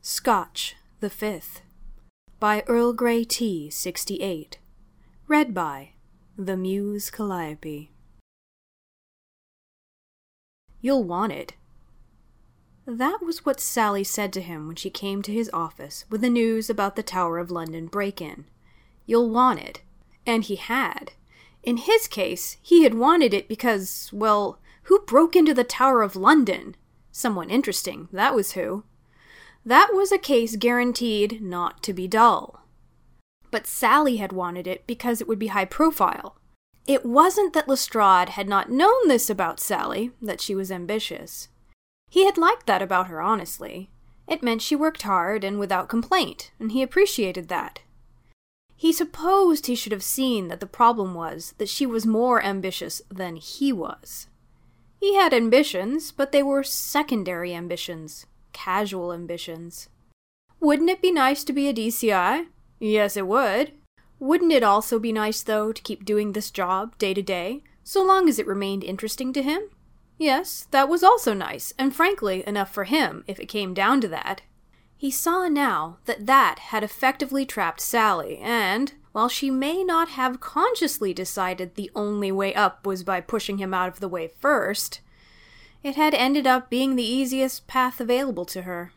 Scotch the Fifth by Earl Grey Tea 68. Read by The Muse Calliope. You'll want it. That was what Sally said to him when she came to his office with the news about the Tower of London break-in. You'll want it. And he had. In his case, he had wanted it because, well, who broke into the Tower of London? Someone interesting, that was who. That was a case guaranteed not to be dull. But Sally had wanted it because it would be high profile. It wasn't that Lestrade had not known this about Sally, that she was ambitious. He had liked that about her, honestly. It meant she worked hard and without complaint, and he appreciated that. He supposed he should have seen that the problem was that she was more ambitious than he was. He had ambitions, but they were secondary ambitions. Casual ambitions. Wouldn't it be nice to be a DCI? Yes, it would. Wouldn't it also be nice, though, to keep doing this job day to day, so long as it remained interesting to him? Yes, that was also nice, and frankly, enough for him, if it came down to that. He saw now that had effectively trapped Sally, and, while she may not have consciously decided the only way up was by pushing him out of the way first, it had ended up being the easiest path available to her.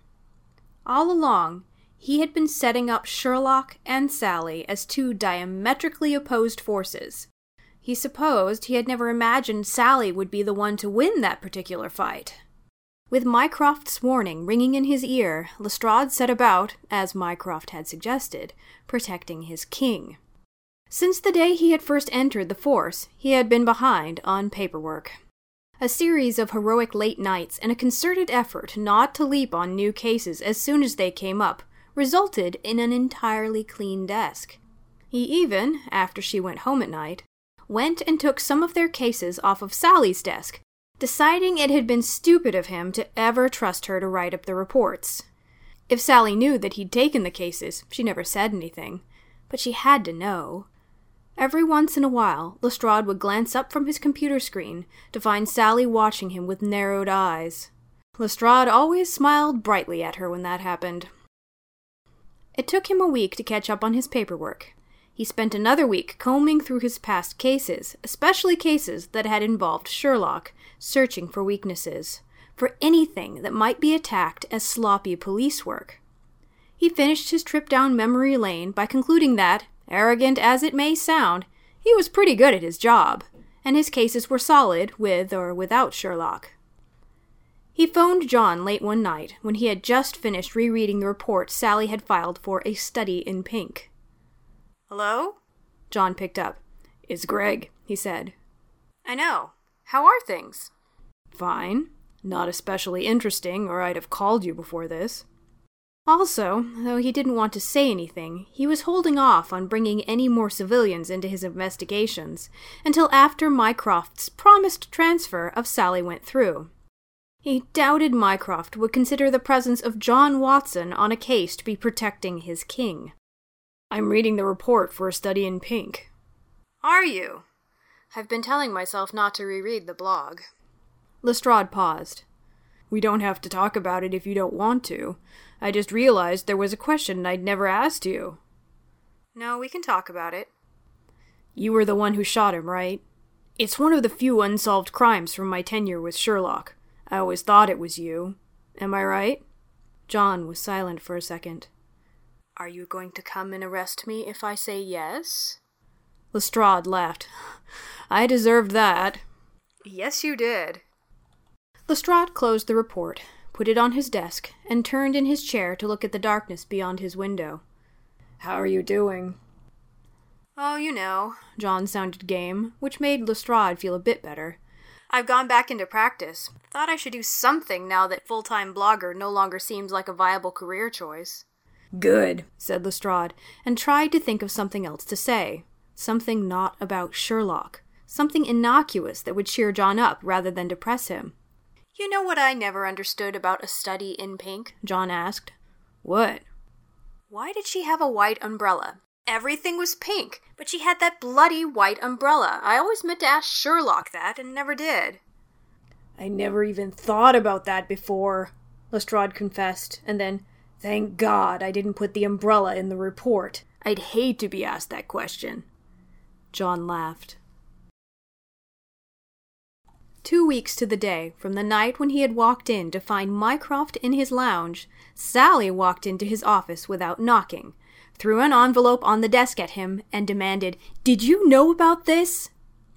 All along, he had been setting up Sherlock and Sally as two diametrically opposed forces. He supposed he had never imagined Sally would be the one to win that particular fight. With Mycroft's warning ringing in his ear, Lestrade set about, as Mycroft had suggested, protecting his king. Since the day he had first entered the force, he had been behind on paperwork. A series of heroic late nights and a concerted effort not to leap on new cases as soon as they came up resulted in an entirely clean desk. He even, after she went home at night, went and took some of their cases off of Sally's desk, deciding it had been stupid of him to ever trust her to write up the reports. If Sally knew that he'd taken the cases, she never said anything, but she had to know. Every once in a while, Lestrade would glance up from his computer screen to find Sally watching him with narrowed eyes. Lestrade always smiled brightly at her when that happened. It took him a week to catch up on his paperwork. He spent another week combing through his past cases, especially cases that had involved Sherlock, searching for weaknesses, for anything that might be attacked as sloppy police work. He finished his trip down memory lane by concluding that, arrogant as it may sound, he was pretty good at his job, and his cases were solid with or without Sherlock. He phoned John late one night when he had just finished rereading the report Sally had filed for A Study in Pink. "Hello?" John picked up. "It's Greg," he said. "I know. How are things?" "Fine. Not especially interesting, or I'd have called you before this." Also, though he didn't want to say anything, he was holding off on bringing any more civilians into his investigations until after Mycroft's promised transfer of Sally went through. He doubted Mycroft would consider the presence of John Watson on a case to be protecting his king. "I'm reading the report for A Study in Pink." "Are you?" "I've been telling myself not to reread the blog." Lestrade paused. "We don't have to talk about it if you don't want to. I just realized there was a question I'd never asked you." "No, we can talk about it." "You were the one who shot him, right? It's one of the few unsolved crimes from my tenure with Sherlock. I always thought it was you. Am I right?" John was silent for a second. "Are you going to come and arrest me if I say yes?" Lestrade laughed. "I deserved that." "Yes, you did." Lestrade closed the report, put it on his desk, and turned in his chair to look at the darkness beyond his window. "How are you doing?" "Oh, you know." John sounded game, which made Lestrade feel a bit better. "I've gone back into practice. Thought I should do something now that full-time blogger no longer seems like a viable career choice." "Good," said Lestrade, and tried to think of something else to say. Something not about Sherlock. Something innocuous that would cheer John up rather than depress him. "You know what I never understood about A Study in Pink?" John asked. "What?" "Why did she have a white umbrella? Everything was pink, but she had that bloody white umbrella. I always meant to ask Sherlock that, and never did." "I never even thought about that before," Lestrade confessed, and then, Thank God I didn't put the umbrella in the report. I'd hate to be asked that question. John laughed. 2 weeks to the day from the night when he had walked in to find Mycroft in his lounge, Sally walked into his office without knocking, threw an envelope on the desk at him, and demanded, "Did you know about this?"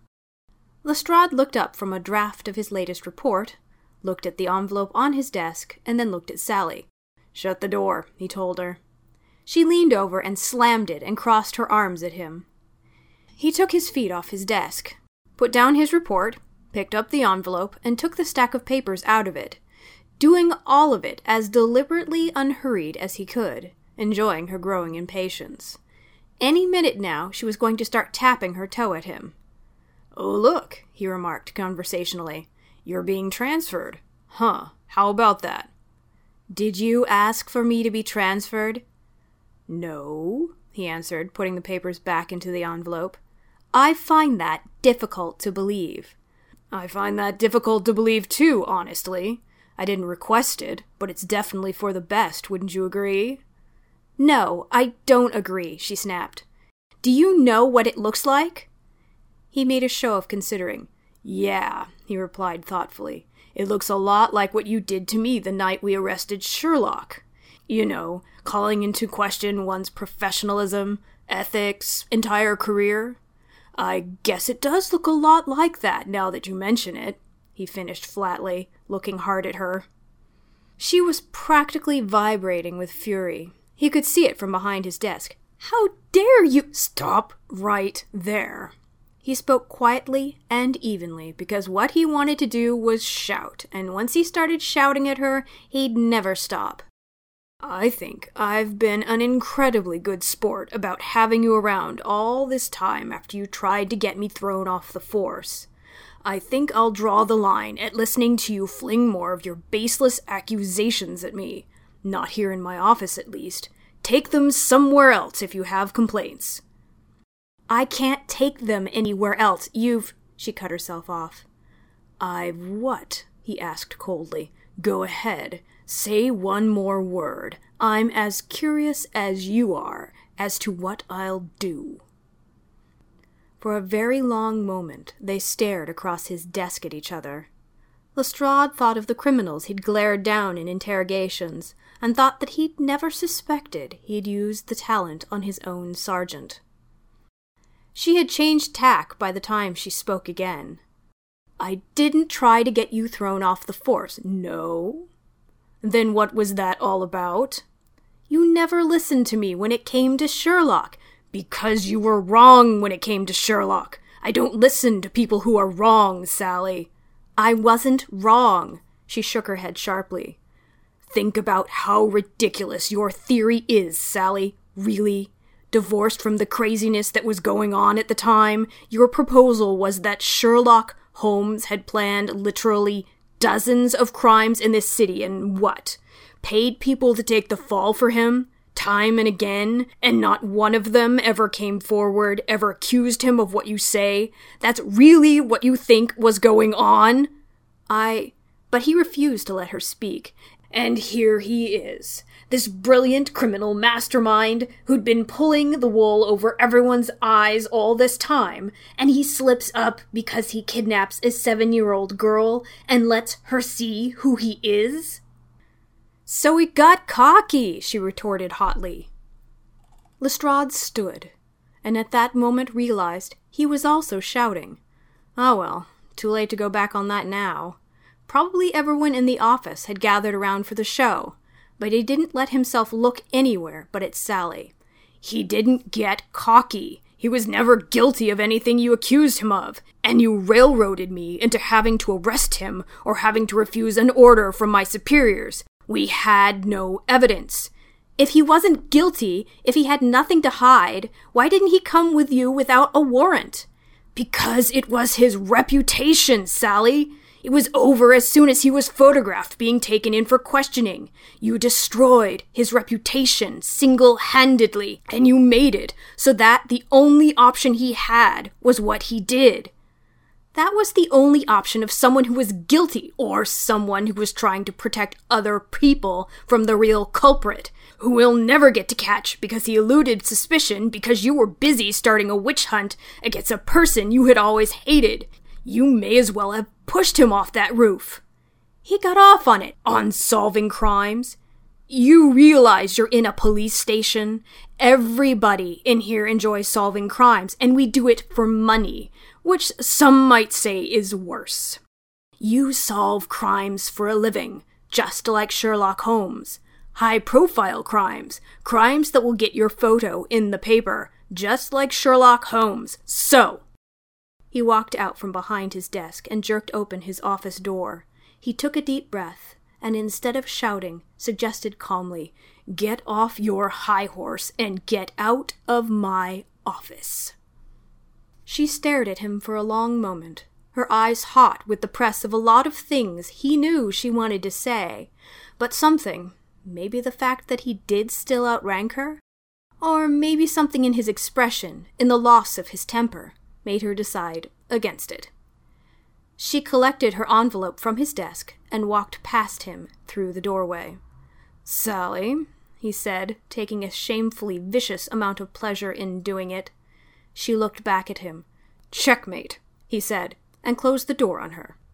Lestrade looked up from a draft of his latest report, looked at the envelope on his desk, and then looked at Sally. "Shut the door," he told her. She leaned over and slammed it and crossed her arms at him. He took his feet off his desk, put down his report, picked up the envelope, and took the stack of papers out of it, doing all of it as deliberately unhurried as he could, enjoying her growing impatience. Any minute now she was going to start tapping her toe at him. "Oh, look," he remarked conversationally. "You're being transferred. Huh, how about that?" "Did you ask for me to be transferred?" "No," he answered, putting the papers back into the envelope. "I find that difficult to believe." "I find that difficult to believe too, honestly. I didn't request it, but it's definitely for the best, wouldn't you agree?" "No, I don't agree," she snapped. "Do you know what it looks like?" He made a show of considering. "Yeah," he replied thoughtfully. "It looks a lot like what you did to me the night we arrested Sherlock. You know, calling into question one's professionalism, ethics, entire career. I guess it does look a lot like that now that you mention it," he finished flatly, looking hard at her. She was practically vibrating with fury. He could see it from behind his desk. "How dare you—" "Stop right there." He spoke quietly and evenly, because what he wanted to do was shout, and once he started shouting at her, he'd never stop. "I think I've been an incredibly good sport about having you around all this time after you tried to get me thrown off the force. I think I'll draw the line at listening to you fling more of your baseless accusations at me. Not here in my office, at least. Take them somewhere else if you have complaints." "I can't take them anywhere else. She cut herself off. "I've what?" he asked coldly. "Go ahead. Say one more word. I'm as curious as you are as to what I'll do." For a very long moment they stared across his desk at each other. Lestrade thought of the criminals he'd glared down in interrogations, and thought that he'd never suspected he'd used the talent on his own sergeant. She had changed tack by the time she spoke again. "I didn't try to get you thrown off the force." "No?" "Then what was that all about?" "You never listened to me when it came to Sherlock." "Because you were wrong when it came to Sherlock. I don't listen to people who are wrong, Sally." "I wasn't wrong." She shook her head sharply. "Think about how ridiculous your theory is, Sally. Really? Divorced from the craziness that was going on at the time, your proposal was that Sherlock Holmes had planned literally dozens of crimes in this city and what? Paid people to take the fall for him, time and again, and not one of them ever came forward, ever accused him of what you say? That's really what you think was going on?" But he refused to let her speak. "And here he is, this brilliant criminal mastermind who'd been pulling the wool over everyone's eyes all this time, and he slips up because he kidnaps a 7-year-old girl and lets her see who he is?" "So he got cocky," she retorted hotly. Lestrade stood, and at that moment realized he was also shouting. Oh well, too late to go back on that now. Probably everyone in the office had gathered around for the show, but he didn't let himself look anywhere but at Sally. "He didn't get cocky. He was never guilty of anything you accused him of, and you railroaded me into having to arrest him or having to refuse an order from my superiors. We had no evidence. If he wasn't guilty, if he had nothing to hide, why didn't he come with you without a warrant?" "Because it was his reputation, Sally. It was over as soon as he was photographed being taken in for questioning. You destroyed his reputation single-handedly, and you made it so that the only option he had was what he did." That was the only option of someone who was guilty, or someone who was trying to protect other people from the real culprit, who we'll never get to catch because he eluded suspicion because you were busy starting a witch hunt against a person you had always hated. You may as well have pushed him off that roof. He got off on it, on solving crimes. You realize you're in a police station? Everybody in here enjoys solving crimes, and we do it for money, which some might say is worse. You solve crimes for a living, just like Sherlock Holmes. High-profile crimes, crimes that will get your photo in the paper, just like Sherlock Holmes. So, he walked out from behind his desk and jerked open his office door. He took a deep breath, and instead of shouting, suggested calmly, "Get off your high horse and get out of my office." She stared at him for a long moment, her eyes hot with the press of a lot of things he knew she wanted to say, but something, maybe the fact that he did still outrank her, or maybe something in his expression, in the loss of his temper, made her decide against it. She collected her envelope from his desk and walked past him through the doorway. "Sally," he said, taking a shamefully vicious amount of pleasure in doing it. She looked back at him. "Checkmate," he said, and closed the door on her.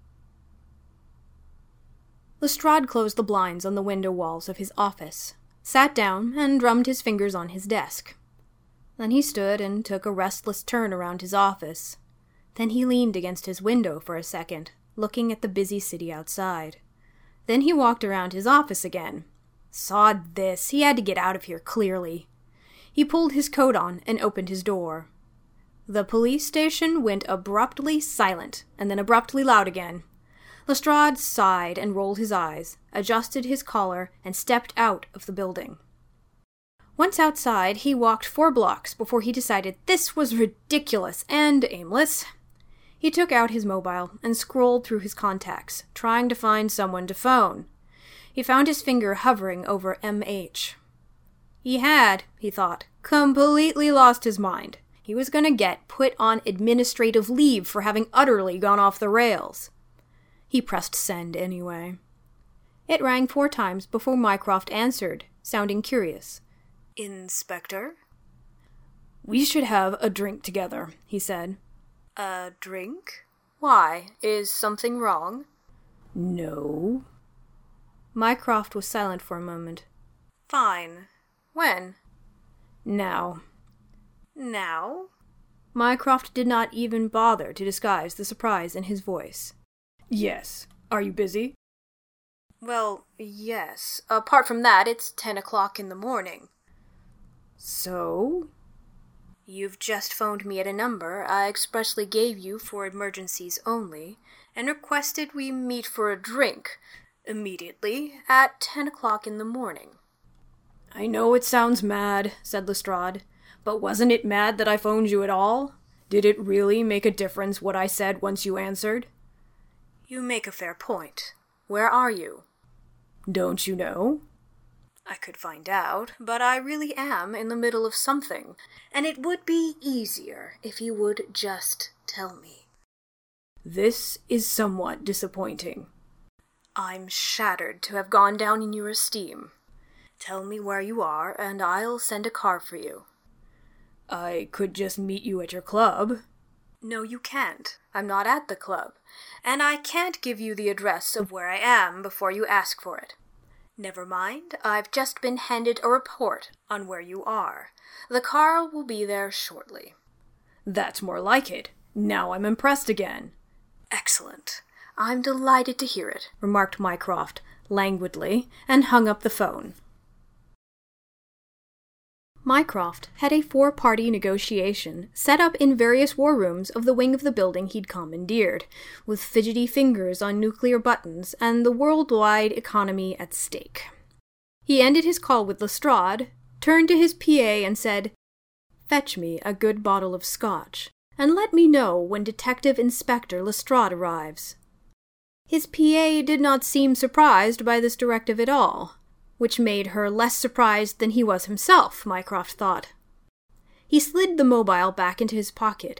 Lestrade closed the blinds on the window walls of his office, sat down, and drummed his fingers on his desk. Then he stood and took a restless turn around his office. Then he leaned against his window for a second, looking at the busy city outside. Then he walked around his office again. Sod this, he had to get out of here clearly. He pulled his coat on and opened his door. The police station went abruptly silent, and then abruptly loud again. Lestrade sighed and rolled his eyes, adjusted his collar, and stepped out of the building. Once outside, he walked 4 blocks before he decided this was ridiculous and aimless. He took out his mobile and scrolled through his contacts, trying to find someone to phone. He found his finger hovering over MH. He had, he thought, completely lost his mind. He was going to get put on administrative leave for having utterly gone off the rails. He pressed send anyway. It rang 4 times before Mycroft answered, sounding curious. "Inspector?" "We should have a drink together," he said. "A drink? Why? Is something wrong?" "No." Mycroft was silent for a moment. "Fine. When?" "Now." "Now?" Mycroft did not even bother to disguise the surprise in his voice. "Yes. Are you busy?" "Well, yes. Apart from that, it's 10 o'clock in the morning." "So?" "You've just phoned me at a number I expressly gave you for emergencies only, and requested we meet for a drink, immediately, at 10 o'clock in the morning." "I know it sounds mad," said Lestrade, "but wasn't it mad that I phoned you at all? Did it really make a difference what I said once you answered?" "You make a fair point. Where are you?" "Don't you know?" "I could find out, but I really am in the middle of something, and it would be easier if you would just tell me." "This is somewhat disappointing." "I'm shattered to have gone down in your esteem. Tell me where you are, and I'll send a car for you." "I could just meet you at your club." "No, you can't. I'm not at the club, and I can't give you the address of where I am before you ask for it. Never mind, I've just been handed a report on where you are. The car will be there shortly." "That's more like it. Now I'm impressed again." "Excellent. I'm delighted to hear it," remarked Mycroft languidly, and hung up the phone. Mycroft had a 4-party negotiation set up in various war rooms of the wing of the building he'd commandeered, with fidgety fingers on nuclear buttons and the worldwide economy at stake. He ended his call with Lestrade, turned to his PA and said, "Fetch me a good bottle of scotch, and let me know when Detective Inspector Lestrade arrives." His PA did not seem surprised by this directive at all, which made her less surprised than he was himself, Mycroft thought. He slid the mobile back into his pocket,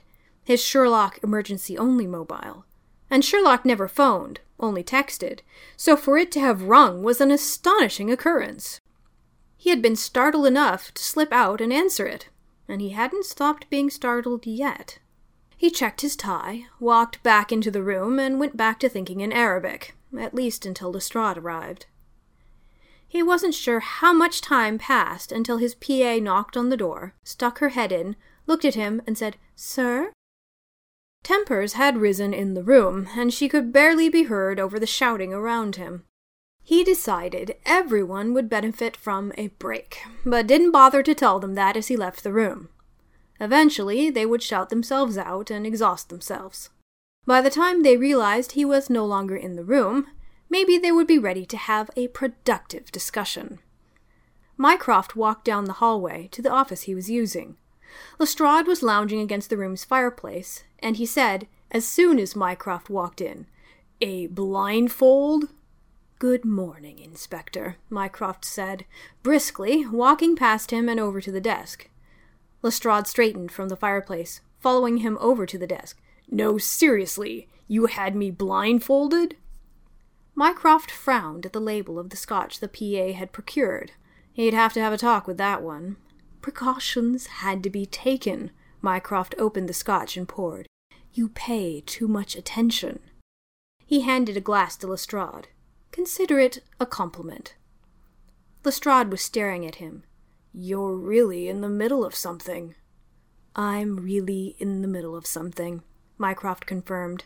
his Sherlock emergency-only mobile. And Sherlock never phoned, only texted, so for it to have rung was an astonishing occurrence. He had been startled enough to slip out and answer it, and he hadn't stopped being startled yet. He checked his tie, walked back into the room, and went back to thinking in Arabic, at least until Lestrade arrived. He wasn't sure how much time passed until his PA knocked on the door, stuck her head in, looked at him, and said, "Sir?" Tempers had risen in the room, and she could barely be heard over the shouting around him. He decided everyone would benefit from a break, but didn't bother to tell them that as he left the room. Eventually, they would shout themselves out and exhaust themselves. By the time they realized he was no longer in the room, maybe they would be ready to have a productive discussion. Mycroft walked down the hallway to the office he was using. Lestrade was lounging against the room's fireplace, and he said, as soon as Mycroft walked in, "A blindfold?" "Good morning, Inspector," Mycroft said, briskly, walking past him and over to the desk. Lestrade straightened from the fireplace, following him over to the desk. "No, seriously, you had me blindfolded?" Mycroft frowned at the label of the scotch the PA had procured. He'd have to have a talk with that one. Precautions had to be taken. Mycroft opened the scotch and poured. "You pay too much attention." He handed a glass to Lestrade. "Consider it a compliment." Lestrade was staring at him. "You're really in the middle of something." "I'm really in the middle of something," Mycroft confirmed.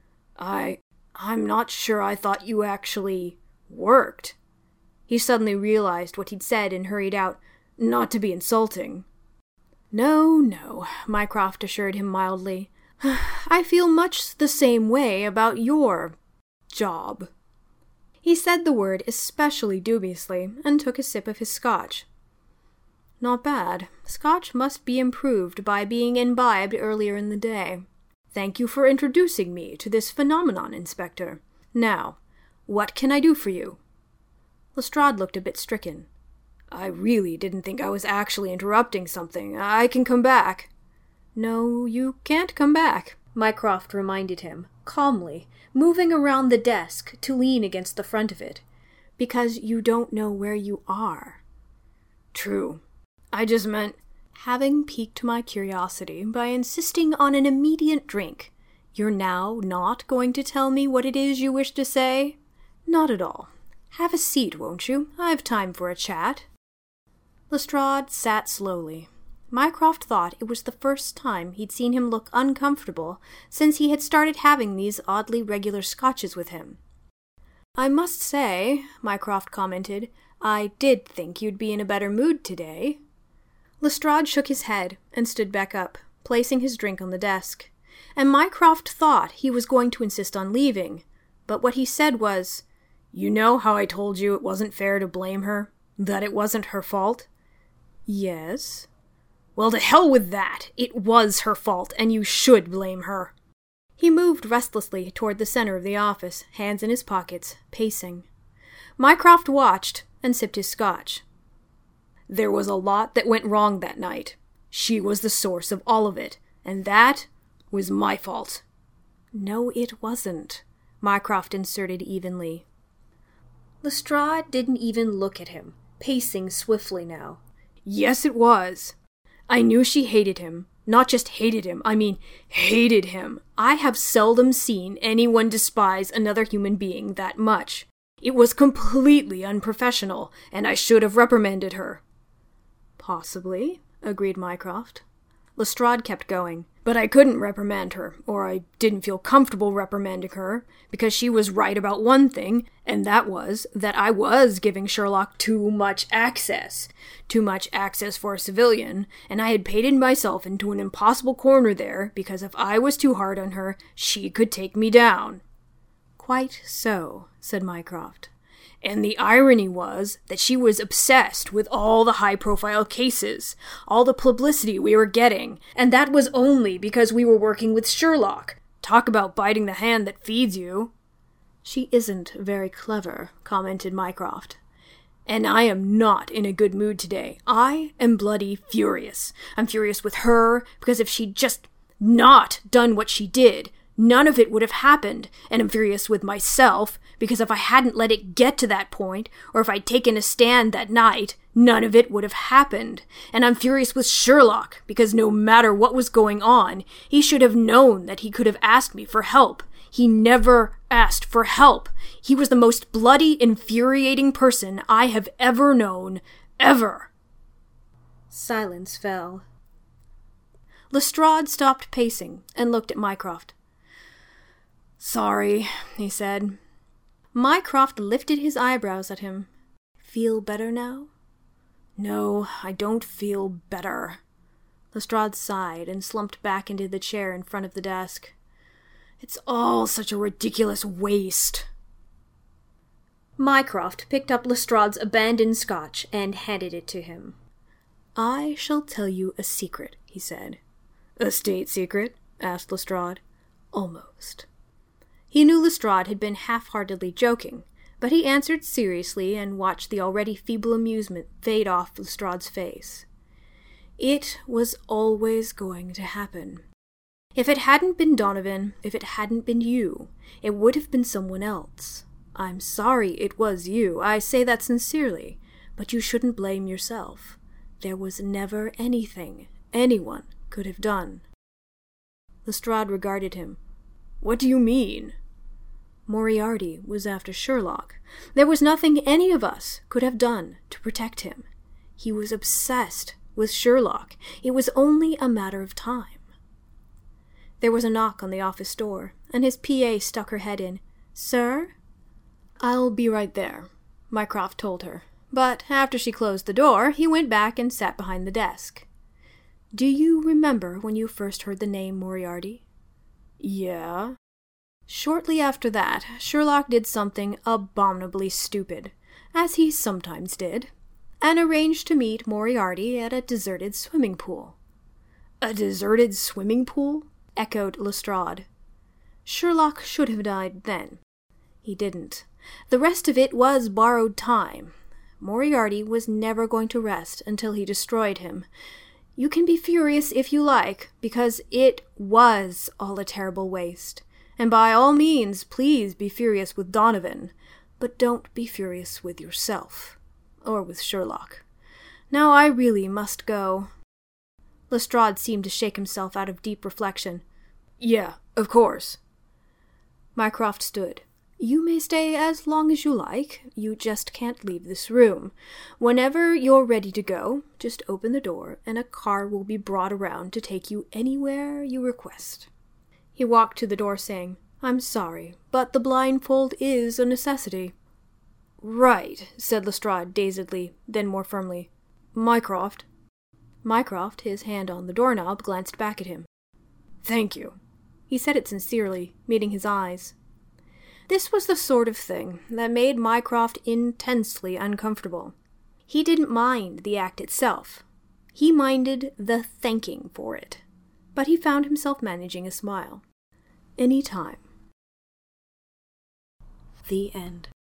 I'm not sure I thought you actually worked." He suddenly realized what he'd said and hurried out, "Not to be insulting." No, Mycroft assured him mildly. "I feel much the same way about your job." He said the word especially dubiously and took a sip of his scotch. "Not bad. Scotch must be improved by being imbibed earlier in the day. Thank you for introducing me to this phenomenon, Inspector. Now, what can I do for you?" Lestrade looked a bit stricken. "I really didn't think I was actually interrupting something. I can come back." "No, you can't come back," Mycroft reminded him, calmly, moving around the desk to lean against the front of it, "because you don't know where you are." "True. I just meant—" "Having piqued my curiosity by insisting on an immediate drink, you're now not going to tell me what it is you wish to say?" "Not at all. Have a seat, won't you? I've time for a chat." Lestrade sat slowly. Mycroft thought it was the first time he'd seen him look uncomfortable since he had started having these oddly regular scotches with him. "I must say," Mycroft commented, "I did think you'd be in a better mood today." Lestrade shook his head and stood back up, placing his drink on the desk. And Mycroft thought he was going to insist on leaving, but what he said was, "You know how I told you it wasn't fair to blame her? That it wasn't her fault?" "Yes." "Well, to hell with that! It was her fault, and you should blame her." He moved restlessly toward the center of the office, hands in his pockets, pacing. Mycroft watched and sipped his scotch. "There was a lot that went wrong that night. She was the source of all of it, and that was my fault." "No, it wasn't," Mycroft inserted evenly. Lestrade didn't even look at him, pacing swiftly now. "Yes, it was. I knew she hated him. Not just hated him, I mean hated him. I have seldom seen anyone despise another human being that much. It was completely unprofessional, and I should have reprimanded her." "Possibly," agreed Mycroft. Lestrade kept going. "But I couldn't reprimand her, or I didn't feel comfortable reprimanding her, because she was right about one thing, and that was that I was giving Sherlock too much access. Too much access for a civilian, and I had painted myself into an impossible corner there, because if I was too hard on her, she could take me down." "Quite so," said Mycroft. "And the irony was that she was obsessed with all the high-profile cases, all the publicity we were getting, and that was only because we were working with Sherlock. Talk about biting the hand that feeds you." "She isn't very clever," commented Mycroft. "And I am not in a good mood today. I am bloody furious. I'm furious with her, because if she'd just not done what she did, none of it would have happened, and I'm furious with myself, because if I hadn't let it get to that point, or if I'd taken a stand that night, none of it would have happened. And I'm furious with Sherlock, because no matter what was going on, he should have known that he could have asked me for help. He never asked for help. He was the most bloody, infuriating person I have ever known, ever. Silence fell. Lestrade stopped pacing and looked at Mycroft. "Sorry," he said. Mycroft lifted his eyebrows at him. "Feel better now?" "No, I don't feel better." Lestrade sighed and slumped back into the chair in front of the desk. "It's all such a ridiculous waste." Mycroft picked up Lestrade's abandoned scotch and handed it to him. "I shall tell you a secret," he said. "A state secret?" asked Lestrade. "Almost." He knew Lestrade had been half-heartedly joking, but he answered seriously and watched the already feeble amusement fade off Lestrade's face. "It was always going to happen. If it hadn't been Donovan, if it hadn't been you, it would have been someone else. I'm sorry it was you, I say that sincerely, but you shouldn't blame yourself. There was never anything anyone could have done." Lestrade regarded him. "What do you mean?" "Moriarty was after Sherlock. There was nothing any of us could have done to protect him. He was obsessed with Sherlock. It was only a matter of time." There was a knock on the office door, and his PA stuck her head in. "Sir?" "I'll be right there," Mycroft told her. But after she closed the door, he went back and sat behind the desk. "Do you remember when you first heard the name Moriarty?" "Yeah." "Shortly after that, Sherlock did something abominably stupid, as he sometimes did, and arranged to meet Moriarty at a deserted swimming pool." "A deserted swimming pool?" echoed Lestrade. "Sherlock should have died then. He didn't. The rest of it was borrowed time. Moriarty was never going to rest until he destroyed him. You can be furious if you like, because it was all a terrible waste. And by all means, please be furious with Donovan, but don't be furious with yourself, or with Sherlock. Now I really must go." Lestrade seemed to shake himself out of deep reflection. "Yeah, of course." Mycroft stood. "You may stay as long as you like. You just can't leave this room. Whenever you're ready to go, just open the door, and a car will be brought around to take you anywhere you request." He walked to the door, saying, "I'm sorry, but the blindfold is a necessity." "Right," said Lestrade dazedly, then more firmly. "Mycroft." Mycroft, his hand on the doorknob, glanced back at him. "Thank you." He said it sincerely, meeting his eyes. This was the sort of thing that made Mycroft intensely uncomfortable. He didn't mind the act itself. He minded the thanking for it. But he found himself managing a smile. "Any time." The end.